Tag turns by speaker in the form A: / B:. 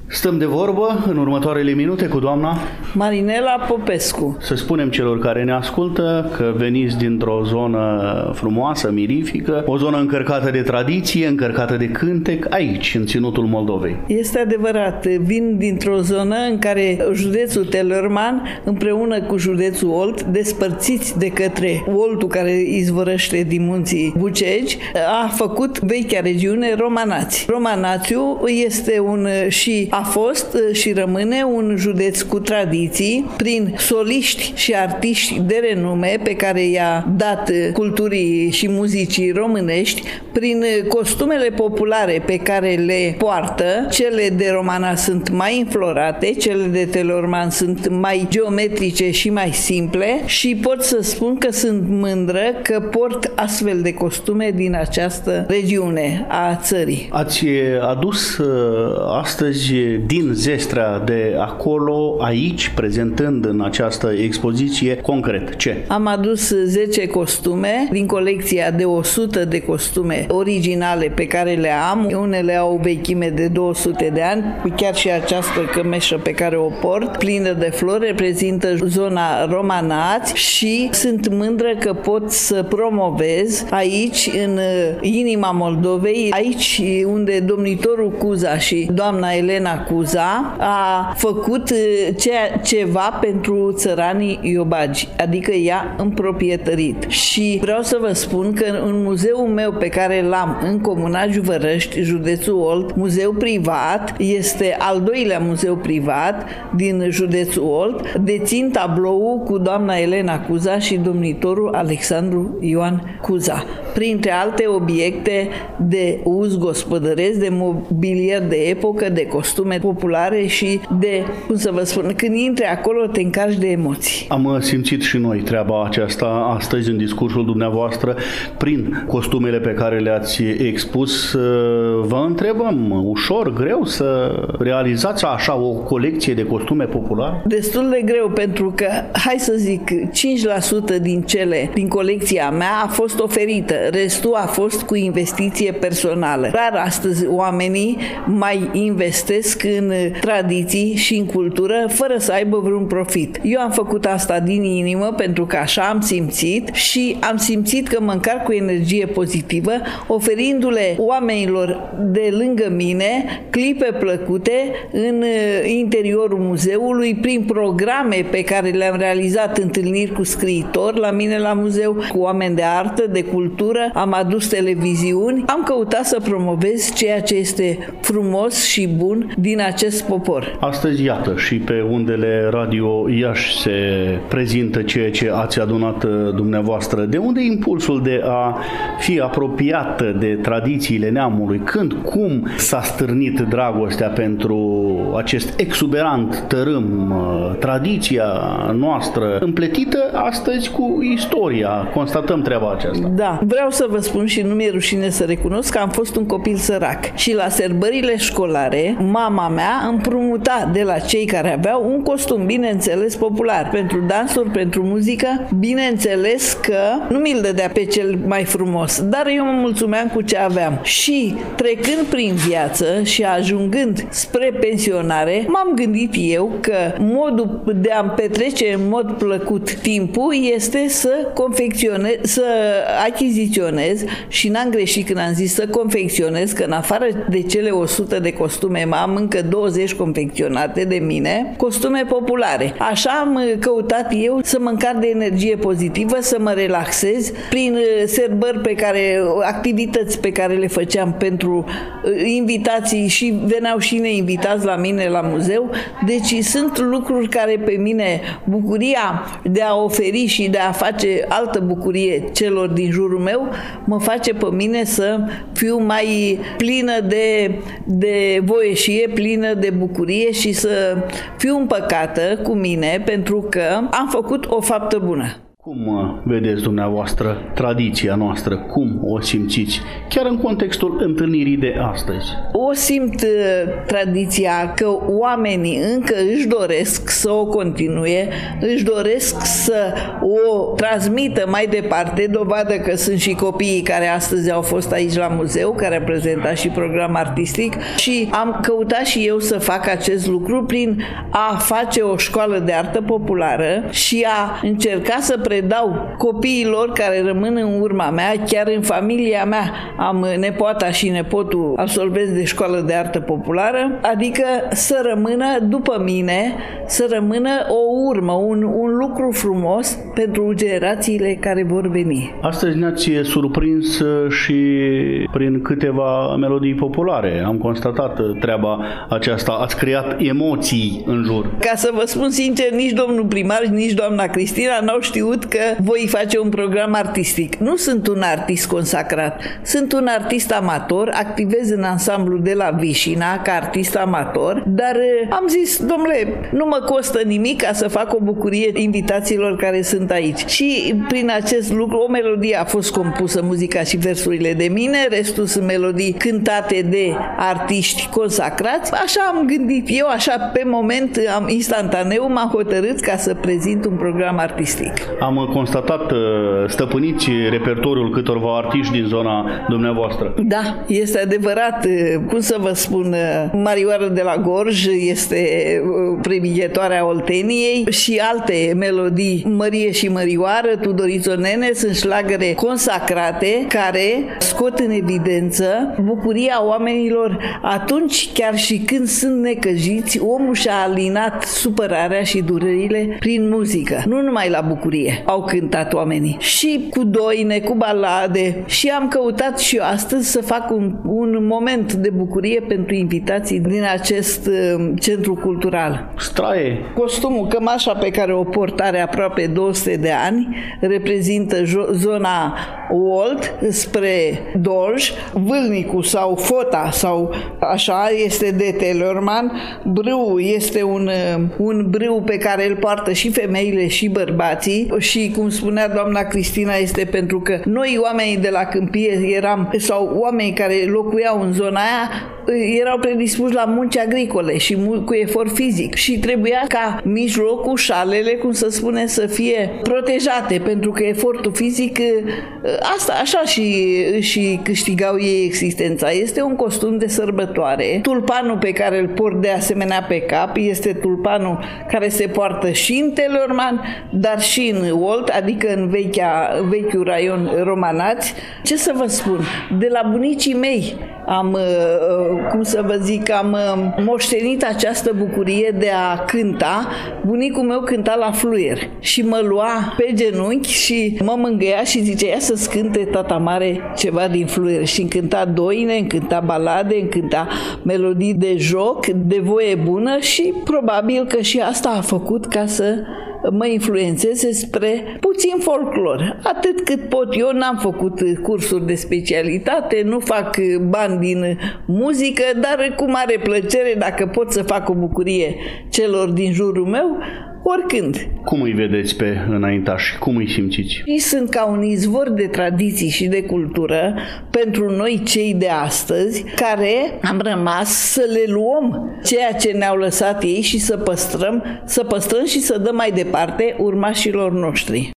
A: Stăm de vorbă în următoarele minute cu doamna
B: Marinela Popescu.
A: Să spunem celor care ne ascultă că veniți dintr-o zonă frumoasă, mirifică, o zonă încărcată de tradiție, încărcată de cântec, aici, în Ținutul Moldovei.
B: Este adevărat, vin dintr-o zonă în care județul Teleorman, împreună cu județul Olt, despărțiți de către Oltul care izvorăște din munții Bucegi, a făcut vechea regiune Romanați. Romanațiu este a fost și rămâne un județ cu tradiții, prin soliști și artiști de renume pe care i-a dat culturii și muzicii românești, prin costumele populare pe care le poartă. Cele de Romana sunt mai înflorate, cele de Teleorman sunt mai geometrice și mai simple și pot să spun că sunt mândră că port astfel de costume din această regiune a țării.
A: Ați adus astăzi din Zestrea de acolo, aici, prezentând în această expoziție, concret, ce?
B: Am adus 10 costume din colecția de 100 de costume originale pe care le am. Unele au vechime de 200 de ani, chiar și această cămeșă pe care o port, plină de flori, reprezintă zona Romanați și sunt mândră că pot să promovez aici, în inima Moldovei, aici unde domnitorul Cuza și doamna Elena Cuza a făcut ceva pentru țăranii iobagi, adică i-a împroprietărit. Și vreau să vă spun că în muzeul meu pe care l-am în Comuna Juvărăști, județul Olt, muzeu privat, este al doilea muzeu privat din județul Olt, dețin tabloul cu doamna Elena Cuza și domnitorul Alexandru Ioan Cuza, printre alte obiecte de uz gospodăresc, de mobilier de epocă, de costume populare și de, cum să vă spun, când intri acolo te încarci de emoții.
A: Am simțit și noi treaba aceasta astăzi în discursul dumneavoastră prin costumele pe care le-ați expus. Vă întrebăm, ușor, greu să realizați așa o colecție de costume populare?
B: Destul de greu, pentru că, hai să zic, 5% din colecția mea a fost oferită, restul a fost cu investiție personală. Rar astăzi oamenii mai investesc în tradiții și în cultură fără să aibă vreun profit. Eu am făcut asta din inimă pentru că așa am simțit și am simțit că mă încarc cu energie pozitivă, oferindu-le oamenilor de lângă mine clipe plăcute în interiorul muzeului, prin programe pe care le-am realizat, întâlniri cu scriitori la mine la muzeu, cu oameni de artă, de cultură, am adus televiziuni, am căutat să promovez ceea ce este frumos și bun din acest popor.
A: Astăzi, iată, și pe undele Radio Iași se prezintă ceea ce ați adunat dumneavoastră. De unde impulsul de a fi apropiată de tradițiile neamului? Când, cum s-a stârnit dragostea pentru acest exuberant tărâm, tradiția noastră, împletită astăzi cu istoria? Constatăm treaba aceasta.
B: Da, vreau să vă spun și nu mi-e rușine să recunosc că am fost un copil sărac și la sărbările școlare mama mea împrumuta de la cei care aveau un costum, bineînțeles, popular, pentru dansuri, pentru muzică, bineînțeles că nu mi-l dădea pe cel mai frumos, dar eu mă mulțumeam cu ce aveam. Și trecând prin viață și ajungând spre pensionare, m-am gândit eu că modul de a-mi petrece în mod plăcut timpul este să confecționez, să achiziționez, și n-am greșit când am zis să confecționez, că în afară de cele 100 de costume am încă 20 confecționate de mine, costume populare. Așa am căutat eu să mă încarc de energie pozitivă, să mă relaxez prin sărbări activități pe care le făceam pentru invitații și veneau și neinvitați la mine la muzeu. Deci sunt lucruri care pe mine, bucuria de a oferi și de a face altă bucurie celor din jurul meu, mă face pe mine să fiu mai plină de voieșie, plină de bucurie și să fiu împăcată cu mine pentru că am făcut o faptă bună.
A: Cum vedeți dumneavoastră tradiția noastră? Cum o simțiți? Chiar în contextul întâlnirii de astăzi.
B: O simt tradiția că oamenii încă își doresc să o continue, își doresc să o transmită mai departe, dovadă că sunt și copiii care astăzi au fost aici la muzeu, care au prezentat și program artistic și am căutat și eu să fac acest lucru prin a face o școală de artă populară și a încerca să predau copiilor care rămân în urma mea, chiar în familia mea am nepoata și nepotul absolvenți de școală de artă populară, adică să rămână după mine, să rămână o urmă, un lucru frumos pentru generațiile care vor veni.
A: Astăzi ne-ați surprins și prin câteva melodii populare. Am constatat treaba aceasta, ați creat emoții în jur.
B: Ca să vă spun sincer, nici domnul primar, nici doamna Cristina n-au știut că voi face un program artistic. Nu sunt un artist consacrat, sunt un artist amator, activez în ansamblu de la Vișina ca artist amator, dar am zis, domnule, nu mă costă nimic ca să fac o bucurie invitațiilor care sunt aici. Și prin acest lucru, o melodie a fost compusă, muzica și versurile de mine, restul sunt melodii cântate de artiști consacrați. Așa am gândit eu, așa pe moment, instantaneu m-am hotărât ca să prezint un program artistic.
A: Am constatat, stăpâniți repertoriul câtorva artiști din zona dumneavoastră.
B: Da, este adevărat. Cum să vă spun, Marioară de la Gorj este premighetoarea Olteniei și alte melodii, Mărie și Mărioară, Tudoriță Nene, sunt șlagăre consacrate care scot în evidență bucuria oamenilor atunci, chiar și când sunt necăjiți, omul și-a alinat supărarea și durerile prin muzică. Nu numai la bucurie au cântat oamenii. Și cu doine, cu balade și am căutat și eu astăzi să fac un moment de bucurie pentru invitații din acest centru cultural.
A: Straie.
B: Costumul, cămașa pe care o port are aproape 200 de ani, reprezintă zona Olt spre Dolj, vâlnicul sau fota sau așa este de Telorman, brâu este un brâu pe care îl poartă și femeile și bărbații și cum spunea doamna Cristina este pentru că noi oamenii de la câmpie eram, sau oamenii care locuiau în zona aia erau predispuși la munci agricole și cu efort fizic și trebuia ca mijlocul, șalele, cum să spune, să fie protejate pentru că efortul fizic asta așa și câștigau ei existența. Este un costum de sărbătoare. Tulpanul pe care îl port de asemenea pe cap este tulpanul care se poartă și în Telorman, dar și în Olt, adică în vechiul raion Romanați. Ce să vă spun? De la bunicii mei am, cum să vă zic, am moștenit această bucurie de a cânta. Bunicul meu cânta la fluier și mă lua pe genunchi și mă mângâia și zicea, ia să-ți cânte tata mare ceva din fluier. Și îmi cânta doine, îmi cânta balade, îmi cânta melodii de joc, de voie bună și probabil că și asta a făcut ca să mă influențeze spre puțin folclor. Atât cât pot eu, n-am făcut cursuri de specialitate, nu fac bani din muzică, dar cu mare plăcere, dacă pot să fac o bucurie celor din jurul meu, oricând.
A: Cum îi vedeți pe înaintași? Cum îi simțiți?
B: Ei sunt ca un izvor de tradiții și de cultură pentru noi cei de astăzi, care am rămas să le luăm ceea ce ne-au lăsat ei și să păstrăm și să dăm mai departe urmașilor noștri.